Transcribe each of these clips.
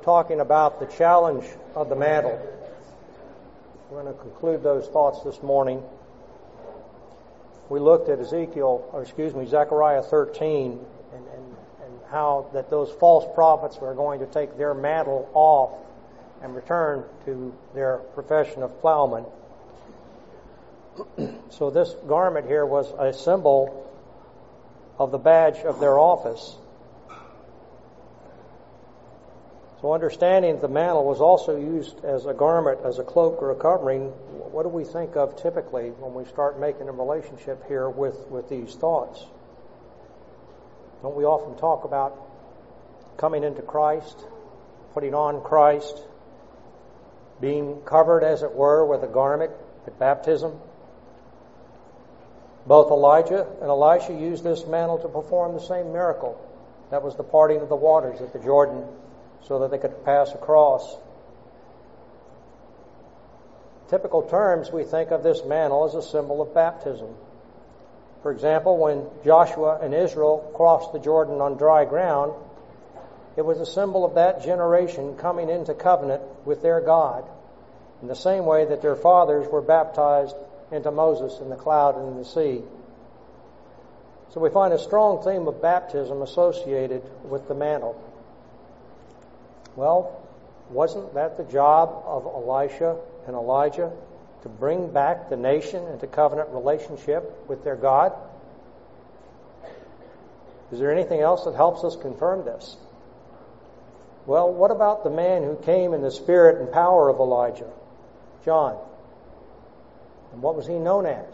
talking about the challenge of the mantle. We're going to conclude those thoughts this morning. We looked at Zechariah 13 and how that those false prophets were going to take their mantle off and return to their profession of plowmen. So this garment here was a symbol of the badge of their office. So understanding the mantle was also used as a garment, as a cloak or a covering, what do we think of typically when we start making a relationship here with these thoughts? Don't we often talk about coming into Christ, putting on Christ, being covered, as it were, with a garment at baptism? Both Elijah and Elisha used this mantle to perform the same miracle. That was the parting of the waters at the Jordan so that they could pass across. Typical terms, we think of this mantle as a symbol of baptism. For example, when Joshua and Israel crossed the Jordan on dry ground, it was a symbol of that generation coming into covenant with their God, in the same way that their fathers were baptized into Moses in the cloud and in the sea. So we find a strong theme of baptism associated with the mantle. Well, wasn't that the job of Elisha and Elijah, to bring back the nation into covenant relationship with their God? Is there anything else that helps us confirm this? Well, what about the man who came in the spirit and power of Elijah? John. And what was he known as?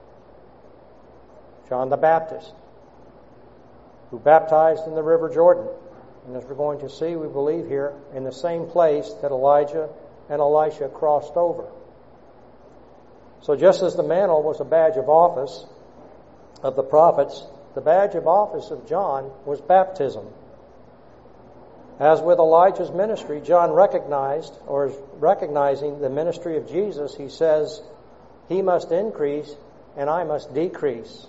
John the Baptist, who baptized in the River Jordan. And as we're going to see, we believe here, in the same place that Elijah and Elisha crossed over. So just as the mantle was a badge of office of the prophets, the badge of office of John was baptism. As with Elijah's ministry, John recognized, or is recognizing the ministry of Jesus, he says, "He must increase and I must decrease."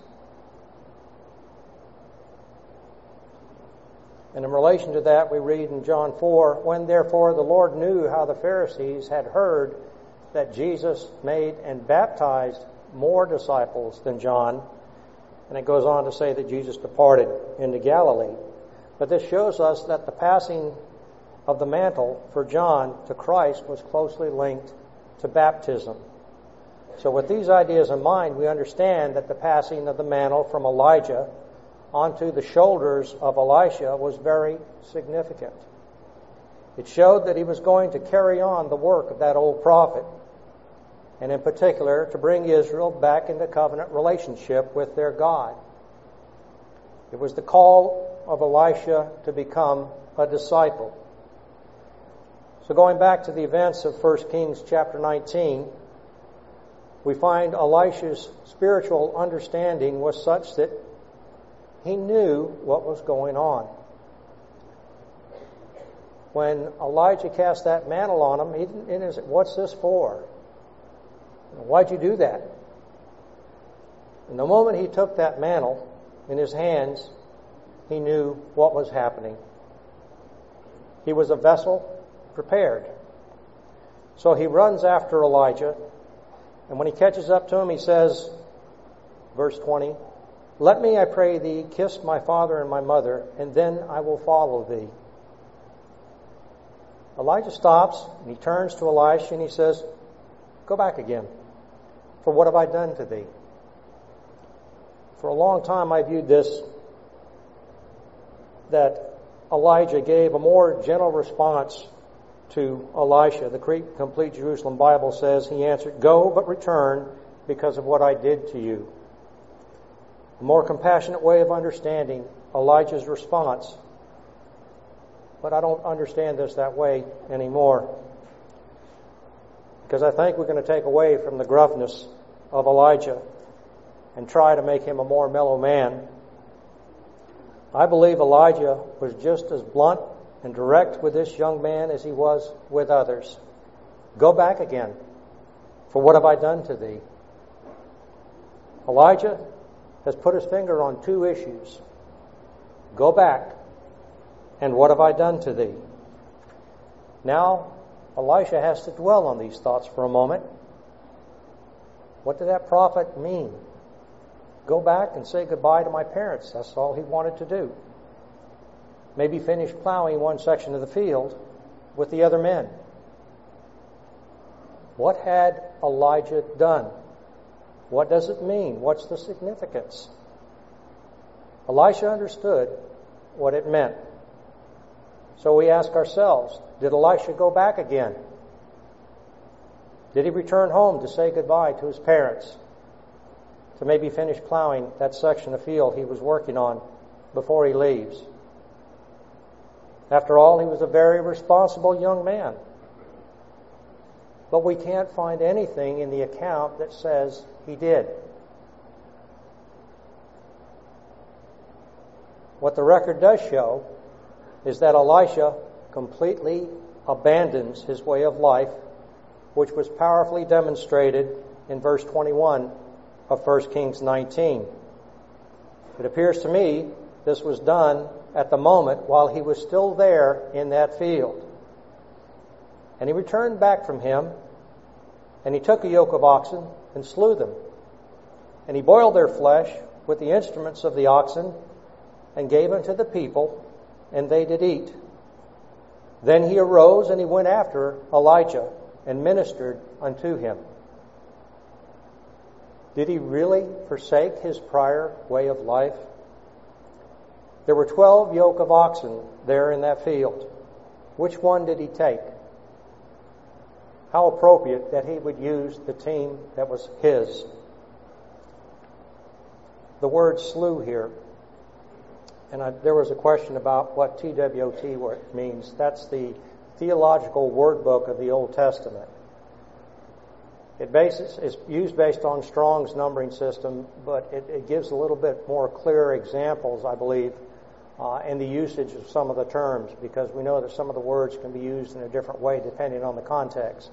And in relation to that, we read in John 4, "When therefore the Lord knew how the Pharisees had heard that Jesus made and baptized more disciples than John," and it goes on to say that Jesus departed into Galilee. But this shows us that the passing of the mantle for John to Christ was closely linked to baptism. So with these ideas in mind, we understand that the passing of the mantle from Elijah onto the shoulders of Elisha was very significant. It showed that he was going to carry on the work of that old prophet, and in particular to bring Israel back into covenant relationship with their God. It was the call of Elisha to become a disciple. So going back to the events of 1 Kings chapter 19, we find Elisha's spiritual understanding was such that he knew what was going on. When Elijah cast that mantle on him, he didn't say, "What's this for? Why'd you do that?" And the moment he took that mantle in his hands, he knew what was happening. He was a vessel prepared. So he runs after Elijah, and when he catches up to him, he says, verse 20, "Let me, I pray thee, kiss my father and my mother, and then I will follow thee." Elijah stops, and he turns to Elisha, and he says, "Go back again, for what have I done to thee?" For a long time I viewed this, that Elijah gave a more gentle response to Elisha. The Complete Jerusalem Bible says he answered, "Go, but return because of what I did to you." A more compassionate way of understanding Elijah's response. But I don't understand this that way anymore, because I think we're going to take away from the gruffness of Elijah and try to make him a more mellow man. I believe Elijah was just as blunt and direct with this young man as he was with others. "Go back again, for what have I done to thee?" Elijah has put his finger on two issues. Go back, and what have I done to thee? Now, Elisha has to dwell on these thoughts for a moment. What did that prophet mean? Go back and say goodbye to my parents. That's all he wanted to do. Maybe finish plowing one section of the field with the other men. What had Elijah done? What does it mean? What's the significance? Elisha understood what it meant. So we ask ourselves, did Elisha go back again? Did he return home to say goodbye to his parents? To maybe finish plowing that section of field he was working on before he leaves? After all, he was a very responsible young man. But we can't find anything in the account that says he did. What the record does show is that Elisha completely abandons his way of life, which was powerfully demonstrated in verse 21 of 1 Kings 19. It appears to me this was done at the moment while he was still there in that field. And he returned back from him, and he took a yoke of oxen and slew them. And he boiled their flesh with the instruments of the oxen, and gave unto the people, and they did eat. Then he arose, and he went after Elijah, and ministered unto him. Did he really forsake his prior way of life? There were 12 yoke of oxen there in that field. Which one did he take? How appropriate that he would use the team that was his. The word slew here, and there was a question about what TWOT means. That's the theological word book of the Old Testament. It's used based on Strong's numbering system, but it gives a little bit more clear examples, I believe, in the usage of some of the terms, because we know that some of the words can be used in a different way depending on the context.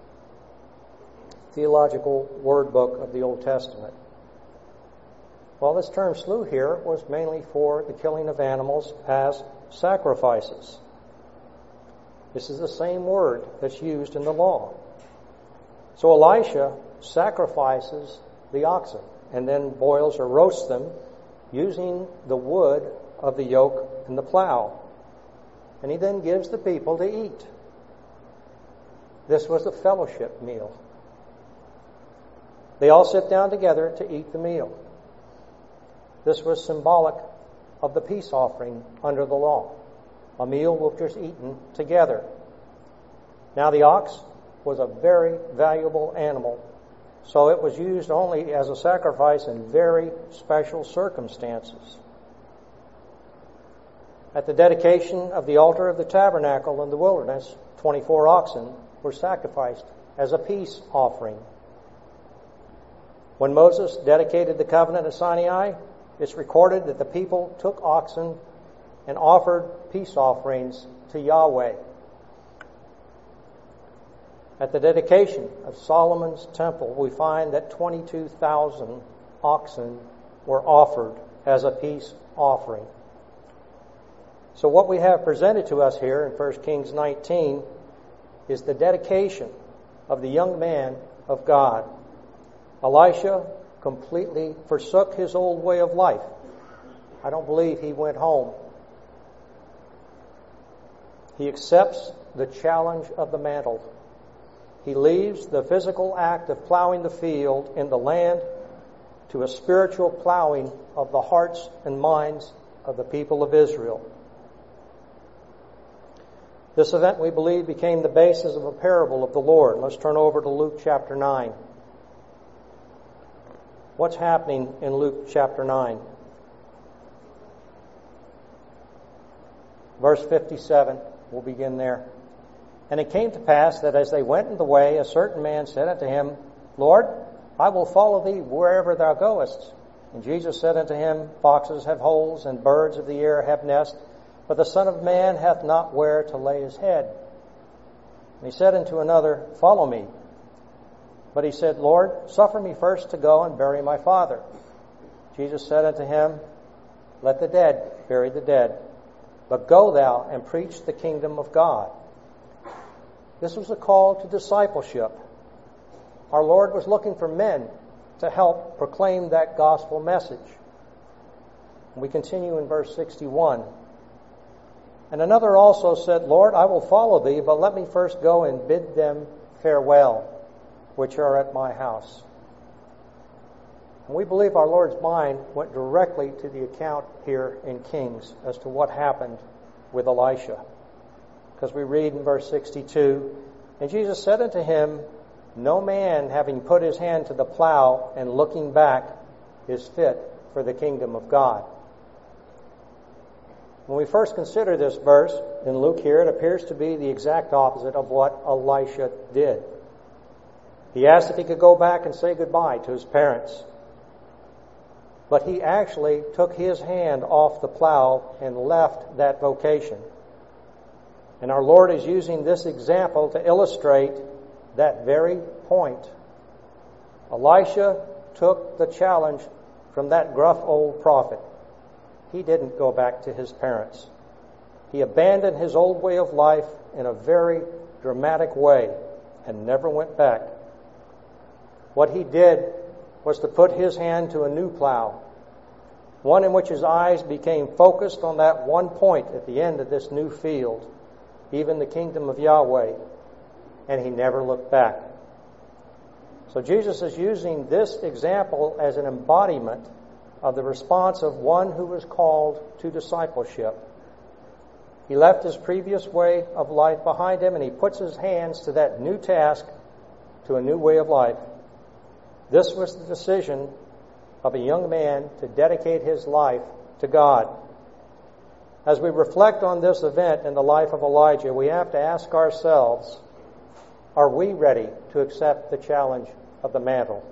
Theological word book of the Old Testament. Well, this term slew here was mainly for the killing of animals as sacrifices. This is the same word that's used in the law. So Elisha sacrifices the oxen and then boils or roasts them using the wood of the yoke and the plow. And he then gives the people to eat. This was a fellowship meal. They all sit down together to eat the meal. This was symbolic of the peace offering under the law. A meal which was eaten together. Now the ox was a very valuable animal, so it was used only as a sacrifice in very special circumstances. At the dedication of the altar of the tabernacle in the wilderness, 24 oxen were sacrificed as a peace offering. When Moses dedicated the covenant at Sinai, it's recorded that the people took oxen and offered peace offerings to Yahweh. At the dedication of Solomon's temple, we find that 22,000 oxen were offered as a peace offering. So what we have presented to us here in 1 Kings 19 is the dedication of the young man of God. Elisha completely forsook his old way of life. I don't believe he went home. He accepts the challenge of the mantle. He leaves the physical act of plowing the field in the land to a spiritual plowing of the hearts and minds of the people of Israel. This event, we believe, became the basis of a parable of the Lord. Let's turn over to Luke chapter 9. What's happening in Luke chapter 9? Verse 57, we'll begin there. And it came to pass that as they went in the way, a certain man said unto him, Lord, I will follow thee wherever thou goest. And Jesus said unto him, Foxes have holes, and birds of the air have nests, but the Son of Man hath not where to lay his head. And he said unto another, Follow me. But he said, Lord, suffer me first to go and bury my father. Jesus said unto him, Let the dead bury the dead, but go thou and preach the kingdom of God. This was a call to discipleship. Our Lord was looking for men to help proclaim that gospel message. We continue in verse 61. And another also said, Lord, I will follow thee, but let me first go and bid them farewell, which are at my house. And we believe our Lord's mind went directly to the account here in Kings as to what happened with Elisha. Because we read in verse 62, And Jesus said unto him, No man having put his hand to the plow and looking back is fit for the kingdom of God. When we first consider this verse in Luke here, it appears to be the exact opposite of what Elisha did. He asked if he could go back and say goodbye to his parents. But he actually took his hand off the plow and left that vocation. And our Lord is using this example to illustrate that very point. Elisha took the challenge from that gruff old prophet. He didn't go back to his parents. He abandoned his old way of life in a very dramatic way and never went back. What he did was to put his hand to a new plow, one in which his eyes became focused on that one point at the end of this new field, even the kingdom of Yahweh, and he never looked back. So Jesus is using this example as an embodiment of the response of one who was called to discipleship. He left his previous way of life behind him, and he puts his hands to that new task, to a new way of life. This was the decision of a young man to dedicate his life to God. As we reflect on this event in the life of Elijah, we have to ask ourselves, are we ready to accept the challenge of the mantle?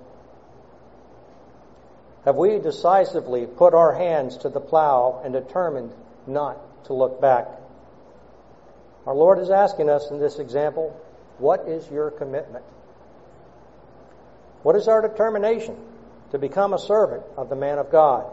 Have we decisively put our hands to the plow and determined not to look back? Our Lord is asking us in this example, what is your commitment? What is our determination to become a servant of the man of God?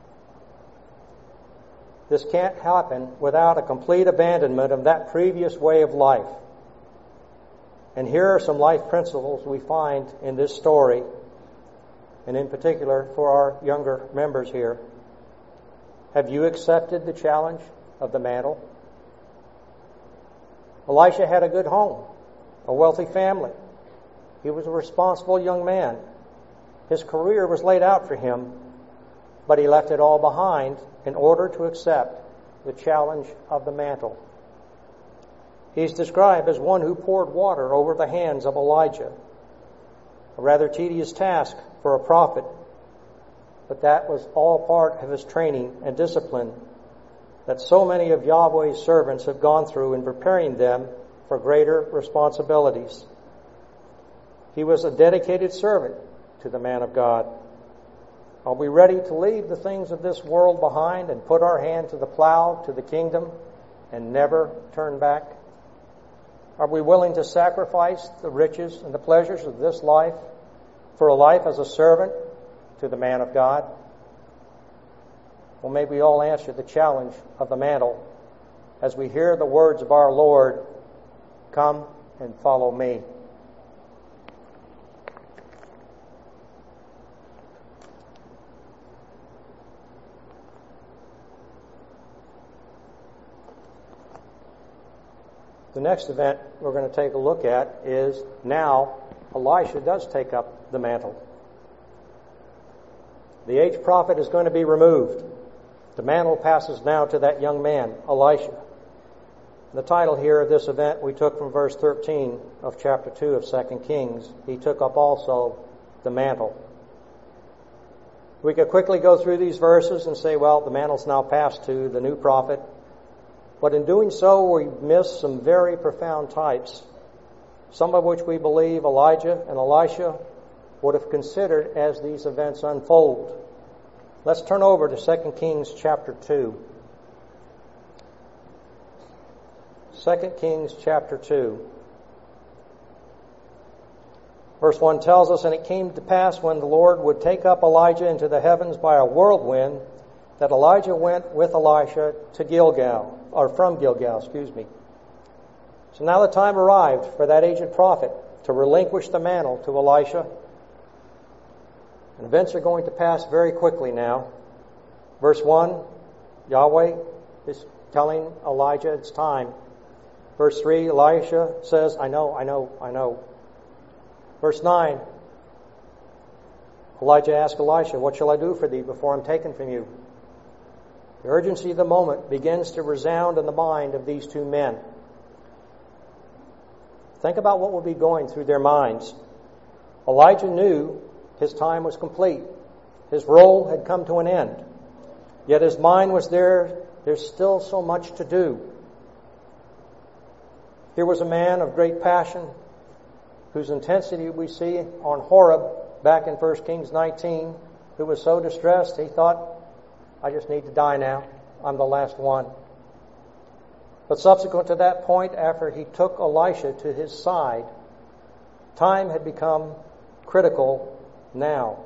This can't happen without a complete abandonment of that previous way of life. And here are some life principles we find in this story, and in particular for our younger members here. Have you accepted the challenge of the mantle? Elisha had a good home, a wealthy family. He was a responsible young man. His career was laid out for him, but he left it all behind in order to accept the challenge of the mantle. He's described as one who poured water over the hands of Elijah, a rather tedious task for a prophet, but that was all part of his training and discipline that so many of Yahweh's servants have gone through in preparing them for greater responsibilities. He was a dedicated servant to the man of God. Are we ready to leave the things of this world behind and put our hand to the plow, to the kingdom, and never turn back? Are we willing to sacrifice the riches and the pleasures of this life for a life as a servant to the man of God? Well, may we all answer the challenge of the mantle as we hear the words of our Lord, "Come and follow me." The next event we're going to take a look at is now Elisha does take up the mantle. The aged prophet is going to be removed. The mantle passes now to that young man, Elisha. The title here of this event we took from verse 13 of chapter 2 of 2 Kings. He took up also the mantle. We could quickly go through these verses and say, well, the mantle's now passed to the new prophet. But in doing so, we miss some very profound types, some of which we believe Elijah and Elisha would have considered as these events unfold. Let's turn over to 2 Kings chapter 2. 2 Kings chapter 2. Verse 1 tells us, "And it came to pass when the Lord would take up Elijah into the heavens by a whirlwind, that Elijah went with Elisha to Gilgal, or from Gilgal, So now the time arrived for that aged prophet to relinquish the mantle to Elisha. And events are going to pass very quickly now. Verse 1, Yahweh is telling Elijah it's time. Verse 3, Elisha says, I know. Verse 9, Elijah asked Elisha, what shall I do for thee before I'm taken from you? The urgency of the moment begins to resound in the mind of these two men. Think about what will be going through their minds. Elijah knew his time was complete. His role had come to an end. Yet his mind was there. There's still so much to do. Here was a man of great passion, whose intensity we see on Horeb back in 1 Kings 19, who was so distressed he thought, I just need to die now. I'm the last one. But subsequent to that point, after he took Elisha to his side, time had become critical now.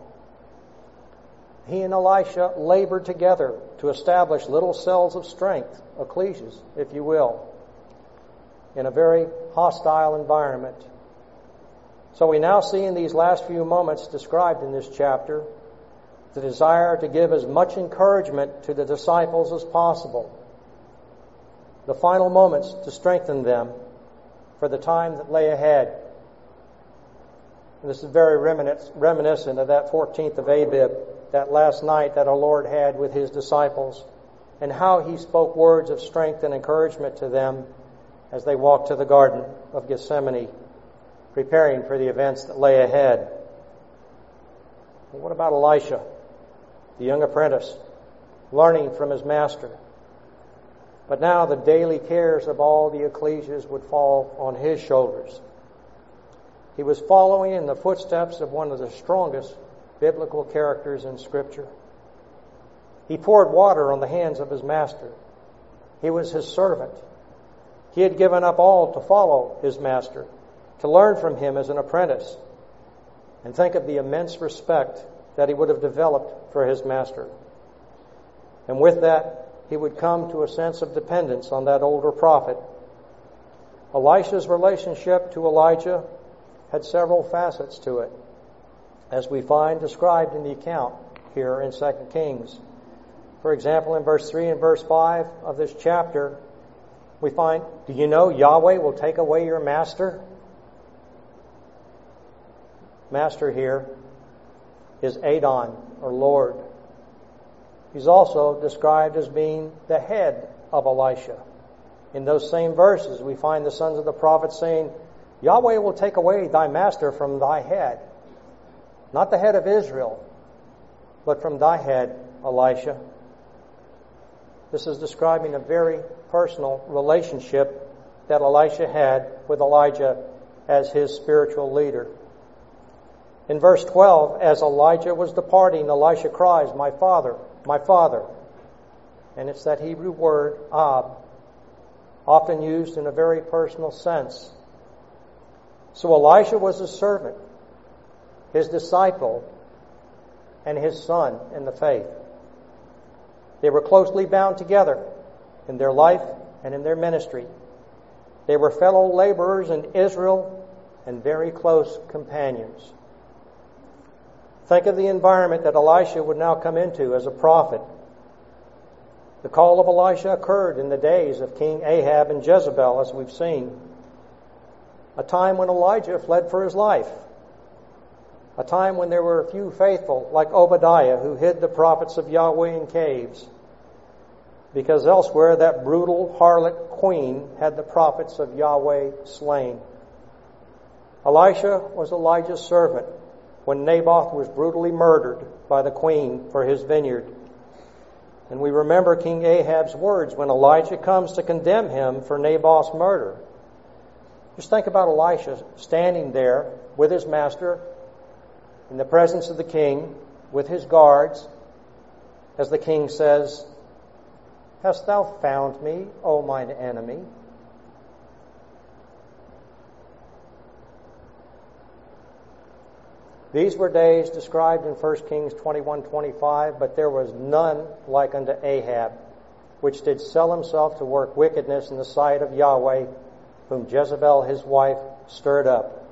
He and Elisha labored together to establish little cells of strength, ecclesias, if you will, in a very hostile environment. So we now see in these last few moments described in this chapter the desire to give as much encouragement to the disciples as possible. The final moments to strengthen them for the time that lay ahead. And this is very reminiscent of that 14th of Abib, that last night that our Lord had with His disciples, and how He spoke words of strength and encouragement to them as they walked to the Garden of Gethsemane, preparing for the events that lay ahead. Well, what about Elisha, the young apprentice, learning from his master? But now the daily cares of all the ecclesias would fall on his shoulders. He was following in the footsteps of one of the strongest biblical characters in Scripture. He poured water on the hands of his master. He was his servant. He had given up all to follow his master, to learn from him as an apprentice. And think of the immense respect that he would have developed for his master. And with that, he would come to a sense of dependence on that older prophet. Elisha's relationship to Elijah had several facets to it, as we find described in the account here in 2 Kings. For example, in verse 3 and verse 5 of this chapter, we find, do you know Yahweh will take away your master? Master here is Adon, or Lord. He's also described as being the head of Elisha. In those same verses, we find the sons of the prophet saying, Yahweh will take away thy master from thy head. Not the head of Israel, but from thy head, Elisha. This is describing a very personal relationship that Elisha had with Elijah as his spiritual leader. In verse 12, as Elijah was departing, Elisha cries, my father, my father. And it's that Hebrew word, Ab, often used in a very personal sense. So Elisha was his servant, his disciple, and his son in the faith. They were closely bound together in their life and in their ministry. They were fellow laborers in Israel and very close companions. Think of the environment that Elisha would now come into as a prophet. The call of Elisha occurred in the days of King Ahab and Jezebel, as we've seen. A time when Elijah fled for his life. A time when there were a few faithful, like Obadiah, who hid the prophets of Yahweh in caves, because elsewhere that brutal harlot queen had the prophets of Yahweh slain. Elisha was Elijah's servant when Naboth was brutally murdered by the queen for his vineyard. And we remember King Ahab's words when Elijah comes to condemn him for Naboth's murder. Just think about Elisha standing there with his master in the presence of the king, with his guards, as the king says, Hast thou found me, O mine enemy? These were days described in 1 Kings 21:25, but there was none like unto Ahab, which did sell himself to work wickedness in the sight of Yahweh, whom Jezebel his wife stirred up.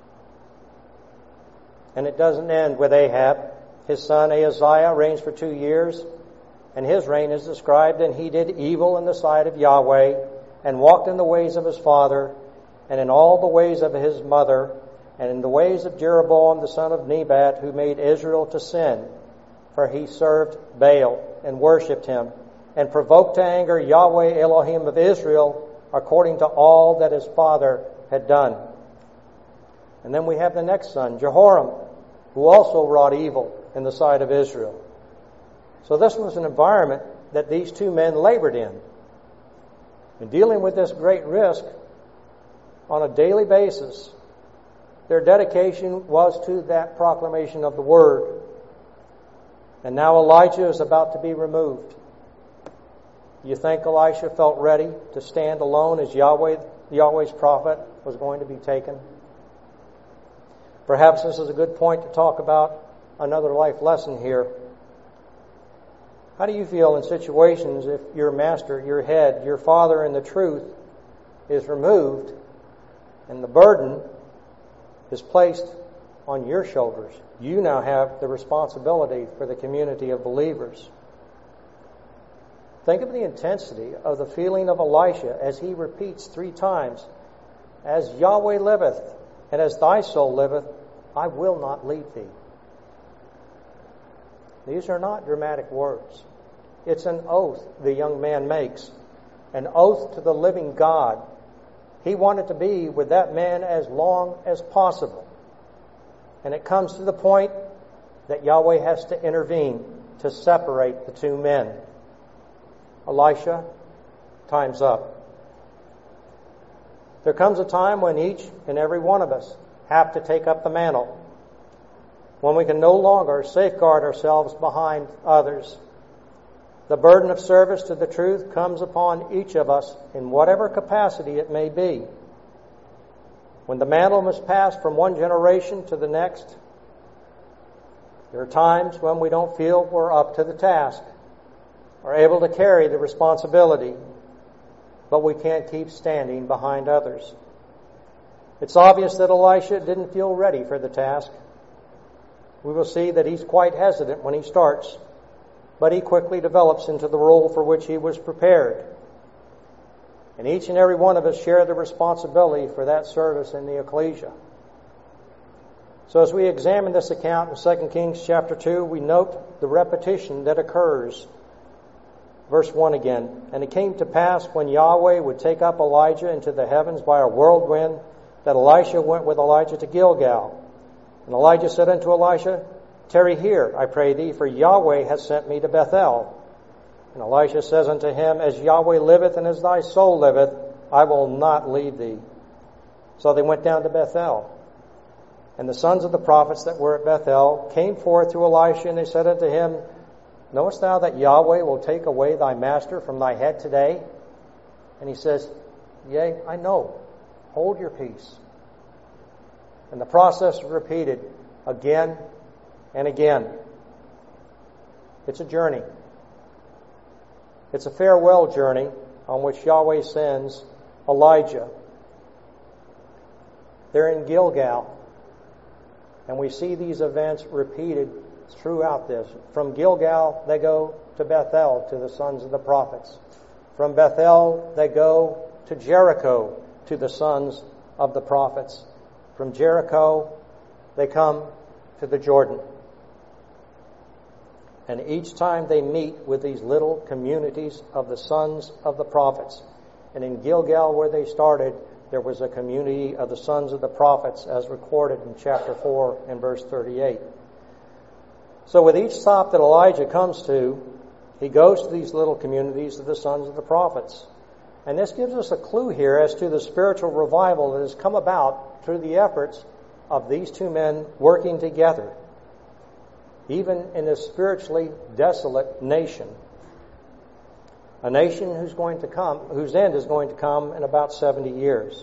And it doesn't end with Ahab. His son Ahaziah reigns for 2 years, and his reign is described, and he did evil in the sight of Yahweh, and walked in the ways of his father, and in all the ways of his mother, and in the ways of Jeroboam the son of Nebat, who made Israel to sin. For he served Baal and worshipped him, and provoked to anger Yahweh Elohim of Israel, according to all that his father had done. And then we have the next son, Jehoram, who also wrought evil in the sight of Israel. So this was an environment that these two men labored in. And dealing with this great risk on a daily basis, their dedication was to that proclamation of the Word. And now Elijah is about to be removed. Do you think Elisha felt ready to stand alone as Yahweh's prophet was going to be taken? Perhaps this is a good point to talk about another life lesson here. How do you feel in situations if your master, your head, your father in the truth is removed and the burden is placed on your shoulders? You now have the responsibility for the community of believers. Think of the intensity of the feeling of Elisha as he repeats 3 times, "As Yahweh liveth, and as thy soul liveth, I will not leave thee." These are not dramatic words. It's an oath the young man makes, an oath to the living God. He wanted to be with that man as long as possible. And it comes to the point that Yahweh has to intervene to separate the two men. Elisha, time's up. There comes a time when each and every one of us have to take up the mantle, when we can no longer safeguard ourselves behind others. The burden of service to the truth comes upon each of us in whatever capacity it may be. When the mantle must pass from one generation to the next, there are times when we don't feel we're up to the task or able to carry the responsibility, but we can't keep standing behind others. It's obvious that Elisha didn't feel ready for the task. We will see that he's quite hesitant when he starts, but he quickly develops into the role for which he was prepared. And each and every one of us share the responsibility for that service in the ecclesia. So as we examine this account in 2 Kings chapter 2, we note the repetition that occurs. Verse 1 again. "And it came to pass when Yahweh would take up Elijah into the heavens by a whirlwind, that Elisha went with Elijah to Gilgal. And Elijah said unto Elisha, Tarry here, I pray thee, for Yahweh hath sent me to Bethel. And Elisha says unto him, As Yahweh liveth and as thy soul liveth, I will not leave thee. So they went down to Bethel. And the sons of the prophets that were at Bethel came forth to Elisha, and they said unto him, Knowest thou that Yahweh will take away thy master from thy head today? And he says, Yea, I know. Hold your peace. And the process is repeated again and again. It's a journey. It's a farewell journey on which Yahweh sends Elijah. They're in Gilgal. And we see these events repeated throughout this. From Gilgal, they go to Bethel, to the sons of the prophets. From Bethel, they go to Jericho, to the sons of the prophets. From Jericho, they come to the Jordan. And each time they meet with these little communities of the sons of the prophets. And in Gilgal, where they started, there was a community of the sons of the prophets, as recorded in chapter 4 and verse 38. So with each stop that Elijah comes to, he goes to these little communities of the sons of the prophets. And this gives us a clue here as to the spiritual revival that has come about through the efforts of these two men working together, even in a spiritually desolate nation. A nation whose end is going to come in about 70 years.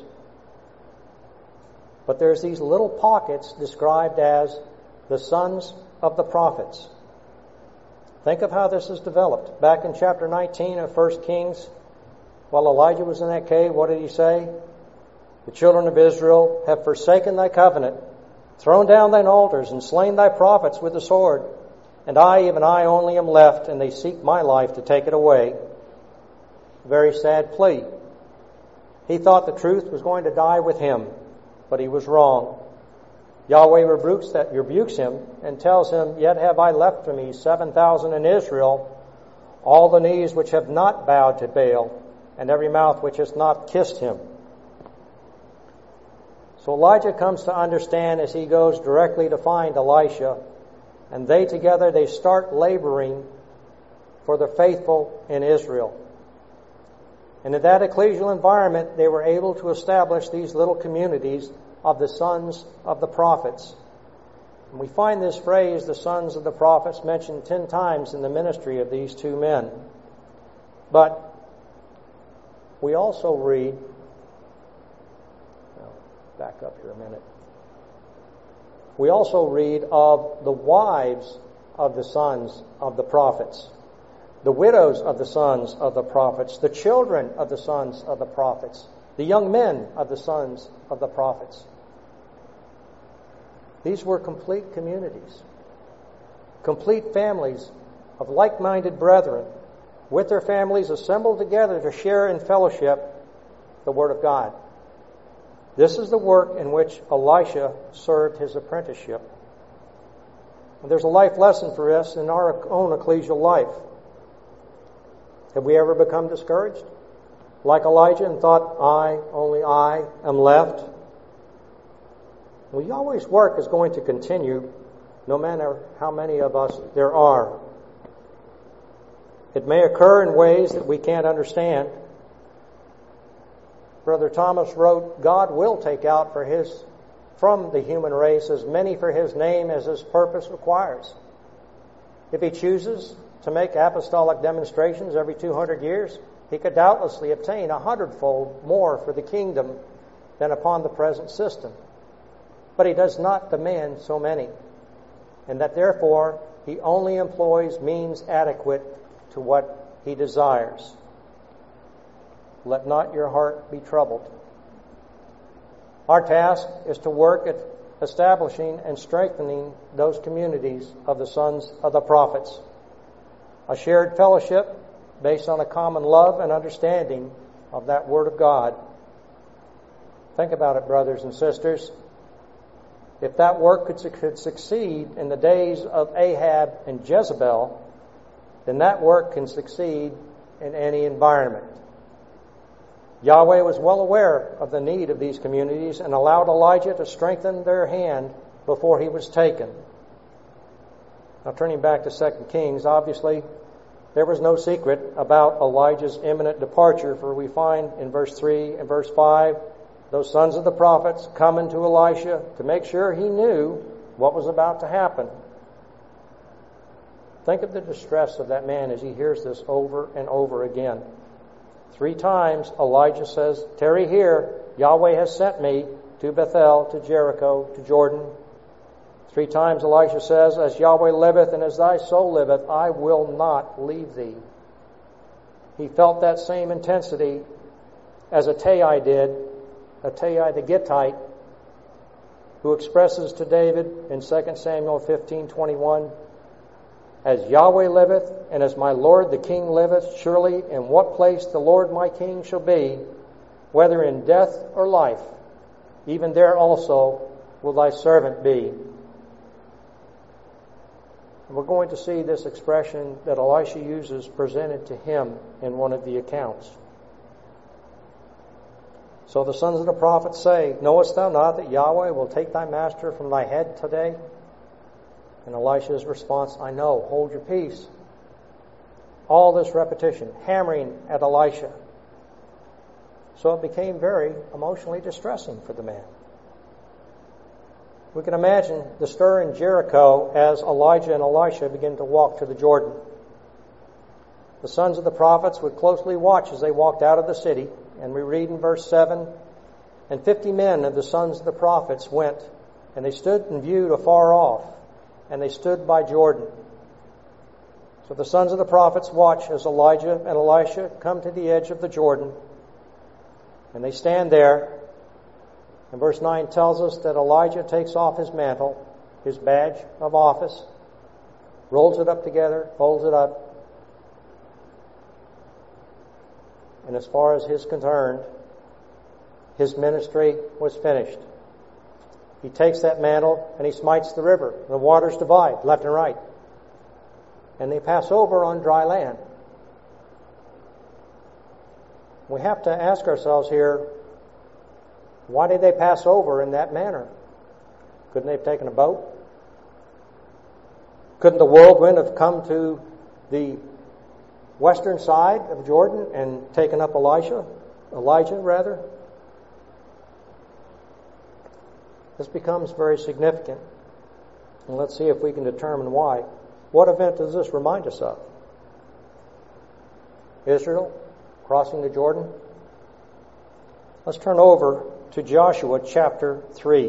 But there's these little pockets described as the sons of the prophets. Think of how this is developed. Back in chapter 19 of 1 Kings, while Elijah was in that cave, what did he say? The children of Israel have forsaken thy covenant, thrown down thine altars, and slain thy prophets with the sword. And I, even I only, am left, and they seek my life to take it away. A very sad plea. He thought the truth was going to die with him, but he was wrong. Yahweh rebukes him and tells him, Yet have I left for me 7,000 in Israel, all the knees which have not bowed to Baal, and every mouth which has not kissed him. So Elijah comes to understand as he goes directly to find Elisha, and they together start laboring for the faithful in Israel. And in that ecclesial environment, they were able to establish these little communities of the sons of the prophets. And we find this phrase, the sons of the prophets, mentioned 10 times in the ministry of these two men. But we also read, back up here a minute. We also read of the wives of the sons of the prophets, the widows of the sons of the prophets, the children of the sons of the prophets, the young men of the sons of the prophets. These were complete communities, complete families of like-minded brethren, with their families assembled together to share in fellowship the Word of God. This is the work in which Elisha served his apprenticeship. And there's a life lesson for us in our own ecclesial life. Have we ever become discouraged, like Elijah, and thought, only I am left? Well, Yahweh's work is going to continue, no matter how many of us there are. It may occur in ways that we can't understand. Brother Thomas wrote, God will take out from the human race as many for His name as His purpose requires. If He chooses to make apostolic demonstrations every 200 years, He could doubtlessly obtain 100-fold more for the kingdom than upon the present system. But He does not demand so many, and that therefore He only employs means adequate to what He desires. Let not your heart be troubled. Our task is to work at establishing and strengthening those communities of the sons of the prophets. A shared fellowship based on a common love and understanding of that Word of God. Think about it, brothers and sisters. If that work could succeed in the days of Ahab and Jezebel, then that work can succeed in any environment. Yahweh was well aware of the need of these communities and allowed Elijah to strengthen their hand before he was taken. Now, turning back to 2 Kings, obviously, there was no secret about Elijah's imminent departure, for we find in verse 3 and verse 5, those sons of the prophets coming to Elisha to make sure he knew what was about to happen. Think of the distress of that man as he hears this over and over again. 3 times Elijah says, Tarry here, Yahweh has sent me to Bethel, to Jericho, to Jordan. 3 times Elisha says, As Yahweh liveth and as thy soul liveth, I will not leave thee. He felt that same intensity as Attai did, Attai the Gittite, who expresses to David in 2 Samuel 15:21, As Yahweh liveth, and as my Lord the King liveth, surely in what place the Lord my King shall be, whether in death or life, even there also will thy servant be. And we're going to see this expression that Elisha uses presented to him in one of the accounts. So the sons of the prophets say, Knowest thou not that Yahweh will take thy master from thy head today? And Elisha's response, I know, hold your peace. All this repetition, hammering at Elisha. So it became very emotionally distressing for the man. We can imagine the stir in Jericho as Elijah and Elisha begin to walk to the Jordan. The sons of the prophets would closely watch as they walked out of the city, and we read in verse 7, And 50 men of the sons of the prophets went, and they stood and viewed afar off, and they stood by Jordan. So the sons of the prophets watch as Elijah and Elisha come to the edge of the Jordan, and they stand there, And verse 9 tells us that Elijah takes off his mantle, his badge of office, rolls it up together, folds it up, and as far as he's concerned, his ministry was finished. He takes that mantle and he smites the river. The waters divide left and right. And they pass over on dry land. We have to ask ourselves here, why did they pass over in that manner? Couldn't they have taken a boat? Couldn't the whirlwind have come to the western side of Jordan and taken up Elijah? This becomes very significant. And let's see if we can determine why. What event does this remind us of? Israel crossing the Jordan? Let's turn over to Joshua chapter 3.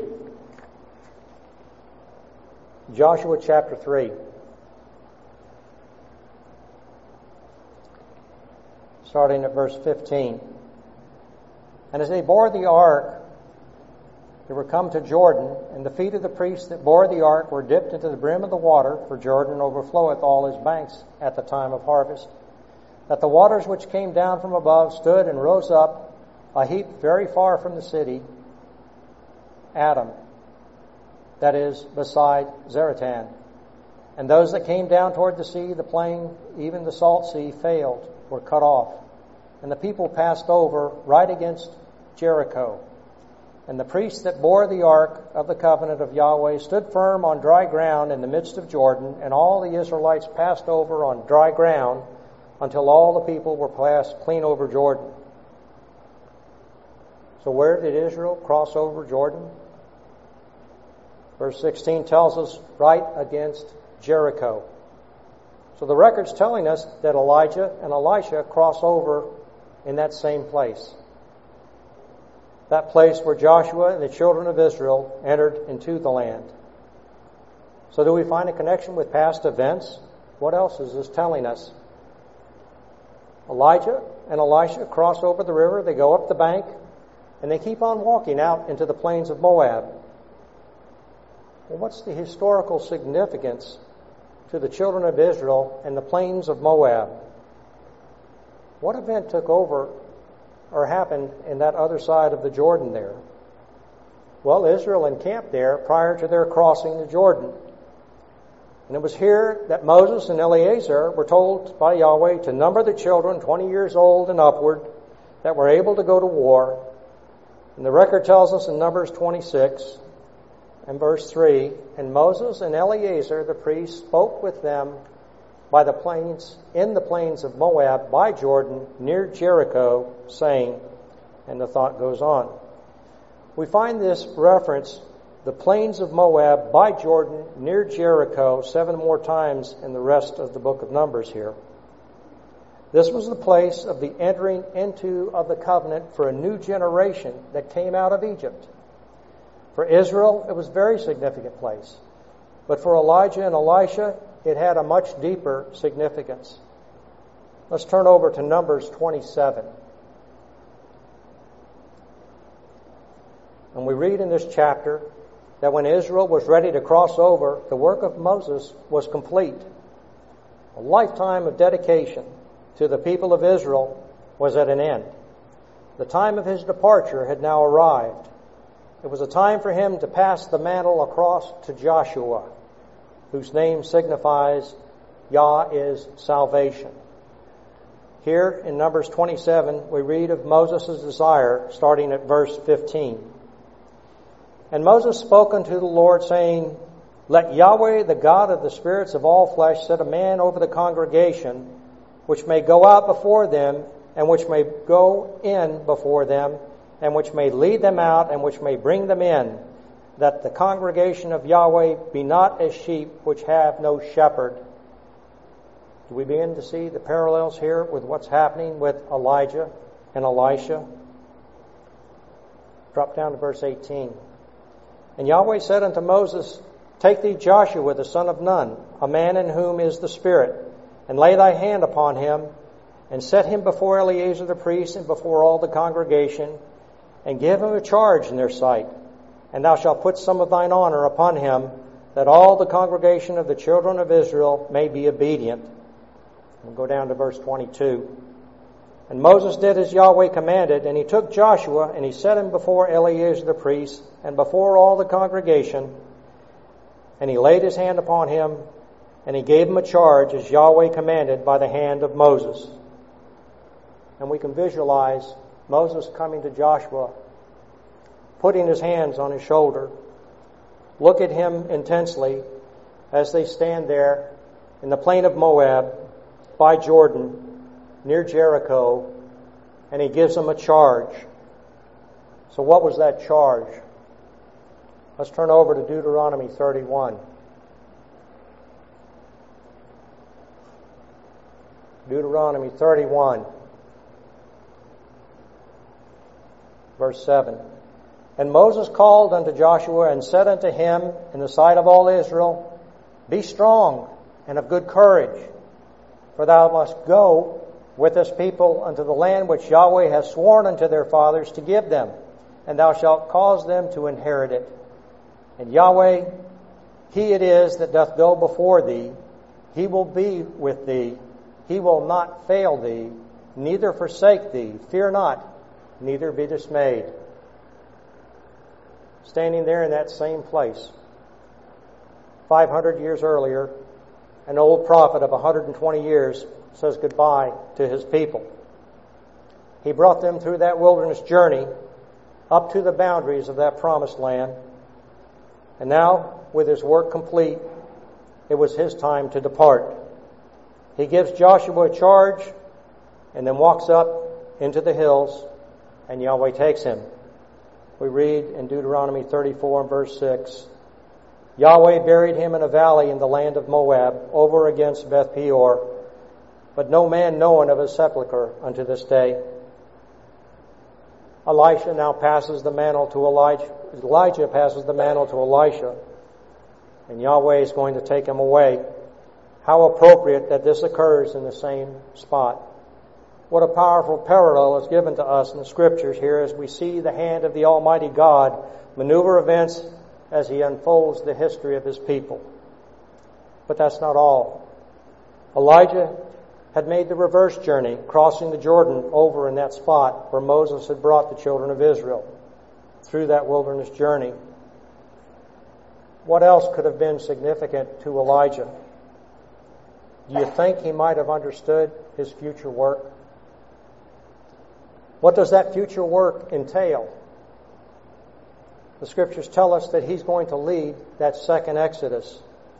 Joshua chapter 3. Starting at verse 15. And as they bore the ark, they were come to Jordan, and the feet of the priests that bore the ark were dipped into the brim of the water, for Jordan overfloweth all his banks at the time of harvest. That the waters which came down from above stood and rose up a heap very far from the city, Adam, that is, beside Zaratan. And those that came down toward the sea, the plain, even the salt sea, failed, were cut off. And the people passed over right against Jericho. And the priests that bore the ark of the covenant of Yahweh stood firm on dry ground in the midst of Jordan, and all the Israelites passed over on dry ground until all the people were passed clean over Jordan. So where did Israel cross over Jordan? Verse 16 tells us right against Jericho. So the record's telling us that Elijah and Elisha cross over in that same place. That place where Joshua and the children of Israel entered into the land. So do we find a connection with past events? What else is this telling us? Elijah and Elisha cross over the river, they go up the bank, and they keep on walking out into the plains of Moab. Well, what's the historical significance to the children of Israel and the plains of Moab? What event took over or happened in that other side of the Jordan there? Well, Israel encamped there prior to their crossing the Jordan. And it was here that Moses and Eleazar were told by Yahweh to number the children 20 years old and upward that were able to go to war. And the record tells us in Numbers 26 and verse 3, and Moses and Eleazar the priest spoke with them by the plains, in the plains of Moab, by Jordan, near Jericho, saying, and the thought goes on. We find this reference, the plains of Moab, by Jordan, near Jericho, 7 more times in the rest of the book of Numbers here. This was the place of the entering into of the covenant for a new generation that came out of Egypt. For Israel, it was a very significant place. But for Elijah and Elisha, it had a much deeper significance. Let's turn over to Numbers 27. And we read in this chapter that when Israel was ready to cross over, the work of Moses was complete. A lifetime of dedication to the people of Israel was at an end. The time of his departure had now arrived. It was a time for him to pass the mantle across to Joshua, whose name signifies Yah is salvation. Here in Numbers 27, we read of Moses' desire, starting at verse 15. And Moses spoke unto the Lord, saying, Let Yahweh, the God of the spirits of all flesh, set a man over the congregation, which may go out before them, and which may go in before them, and which may lead them out, and which may bring them in, that the congregation of Yahweh be not as sheep which have no shepherd. Do we begin to see the parallels here with what's happening with Elijah and Elisha? Drop down to verse 18. And Yahweh said unto Moses, Take thee Joshua the son of Nun, a man in whom is the Spirit, and lay thy hand upon him, and set him before Eleazar the priest and before all the congregation, and give him a charge in their sight. And thou shalt put some of thine honor upon him, that all the congregation of the children of Israel may be obedient. We'll go down to verse 22. And Moses did as Yahweh commanded, and he took Joshua, and he set him before Eleazar the priest, and before all the congregation. And he laid his hand upon him, and he gave him a charge as Yahweh commanded by the hand of Moses. And we can visualize Moses coming to Joshua, putting his hands on his shoulder. Look at him intensely as they stand there in the plain of Moab by Jordan, near Jericho, and he gives them a charge. So what was that charge? Let's turn over to Deuteronomy 31. Deuteronomy 31, verse 7. And Moses called unto Joshua and said unto him in the sight of all Israel, Be strong and of good courage, for thou must go with this people unto the land which Yahweh hath sworn unto their fathers to give them, and thou shalt cause them to inherit it. And Yahweh, He it is that doth go before thee. He will be with thee. He will not fail thee, neither forsake thee. Fear not, neither be dismayed. Standing there in that same place, 500 years earlier, an old prophet of 120 years says goodbye to his people. He brought them through that wilderness journey up to the boundaries of that promised land. And now, with his work complete, it was his time to depart. He gives Joshua a charge and then walks up into the hills, and Yahweh takes him. We read in Deuteronomy 34 and verse 6, Yahweh buried him in a valley in the land of Moab, over against Beth Peor, but no man knoweth of his sepulchre unto this day. Elisha now passes the mantle to Elijah. Elijah passes the mantle to Elisha, and Yahweh is going to take him away. How appropriate that this occurs in the same spot. What a powerful parallel is given to us in the Scriptures here as we see the hand of the Almighty God maneuver events as He unfolds the history of His people. But that's not all. Elijah had made the reverse journey, crossing the Jordan over in that spot where Moses had brought the children of Israel through that wilderness journey. What else could have been significant to Elijah? Do you think he might have understood his future work? What does that future work entail? The Scriptures tell us that he's going to lead that second Exodus.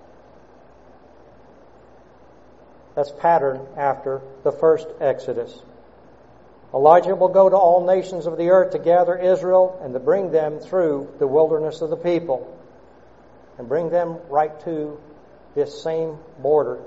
That's patterned after the first Exodus. Elijah will go to all nations of the earth to gather Israel and to bring them through the wilderness of the people and bring them right to this same border,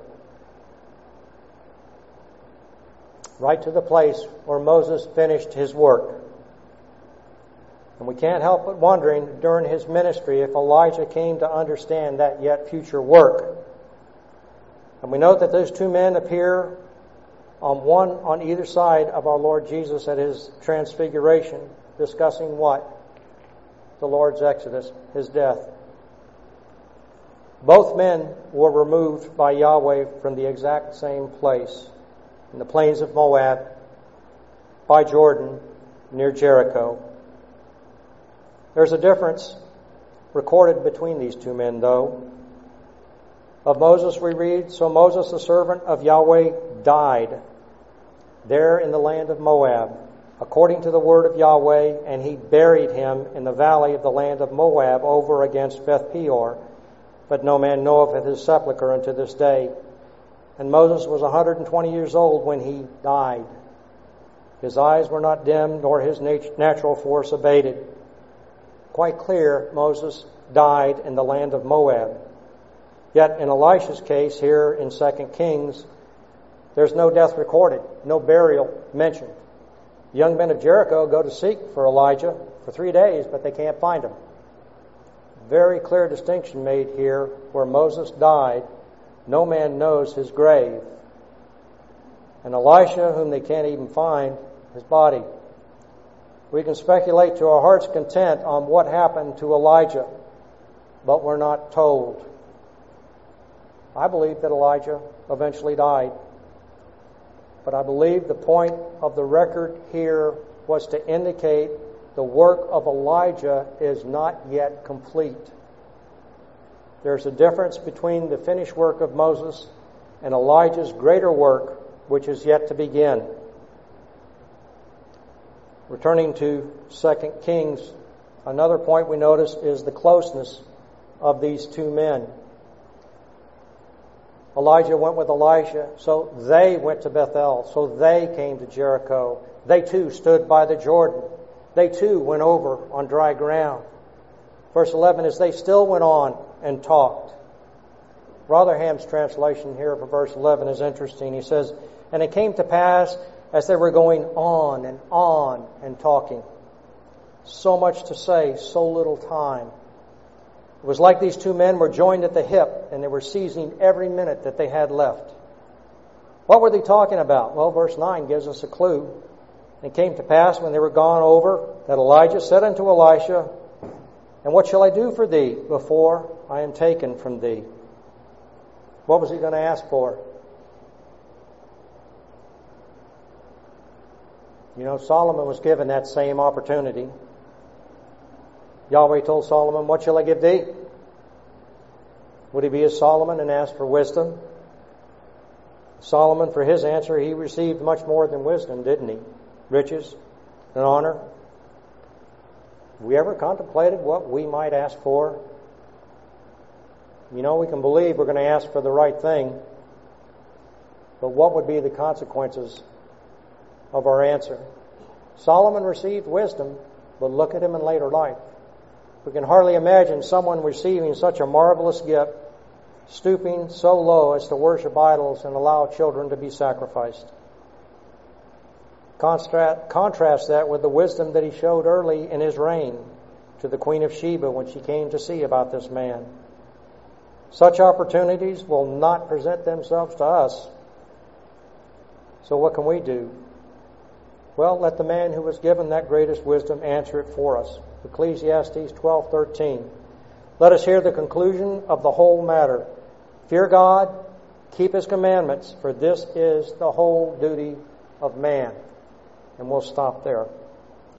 right to the place where Moses finished his work. And we can't help but wondering during his ministry if Elijah came to understand that yet future work. And we note that those two men appear one on either side of our Lord Jesus at His transfiguration, discussing what? The Lord's exodus, His death. Both men were removed by Yahweh from the exact same place, in the plains of Moab, by Jordan, near Jericho. There's a difference recorded between these two men, though. Of Moses we read, So Moses, the servant of Yahweh, died there in the land of Moab, according to the word of Yahweh, and he buried him in the valley of the land of Moab over against Beth Peor. But no man knoweth of his sepulchre unto this day. And Moses was 120 years old when he died. His eyes were not dimmed, nor his natural force abated. Quite clear, Moses died in the land of Moab. Yet in Elisha's case here in 2 Kings, there's no death recorded, no burial mentioned. The young men of Jericho go to seek for Elijah for 3 days, but they can't find him. Very clear distinction made here. Where Moses died, no man knows his grave. And Elisha, whom they can't even find, his body We can speculate to our heart's content on what happened to Elijah, but we're not told. I believe that Elijah eventually died, but I believe the point of the record here was to indicate the work of Elijah is not yet complete. There's a difference between the finished work of Moses and Elijah's greater work, which is yet to begin. Returning to 2 Kings, another point we notice is the closeness of these two men. Elijah went with Elisha, so they went to Bethel, so they came to Jericho. They too stood by the Jordan. They too went over on dry ground. Verse 11 is they still went on and talked. Rotherham's translation here for verse 11 is interesting. He says, and it came to pass as they were going on and talking. So much to say, so little time. It was like these two men were joined at the hip and they were seizing every minute that they had left. What were they talking about? Well, verse 9 gives us a clue. It came to pass when they were gone over that Elijah said unto Elisha, and what shall I do for thee before I am taken from thee? What was he going to ask for? You know, Solomon was given that same opportunity. Yahweh told Solomon, what shall I give thee? Would he be as Solomon and ask for wisdom? Solomon, for his answer, he received much more than wisdom, didn't he? Riches and honor. Have we ever contemplated what we might ask for? You know, we can believe we're going to ask for the right thing, but what would be the consequences of our answer? Solomon received wisdom, but look at him in later life. We can hardly imagine someone receiving such a marvelous gift, stooping so low as to worship idols and allow children to be sacrificed. Contrast that with the wisdom that he showed early in his reign to the Queen of Sheba when she came to see about this man. Such opportunities will not present themselves to us. So what can we do? Well, let the man who was given that greatest wisdom answer it for us. Ecclesiastes 12:13. Let us hear the conclusion of the whole matter. Fear God, keep His commandments, for this is the whole duty of man. And we'll stop there.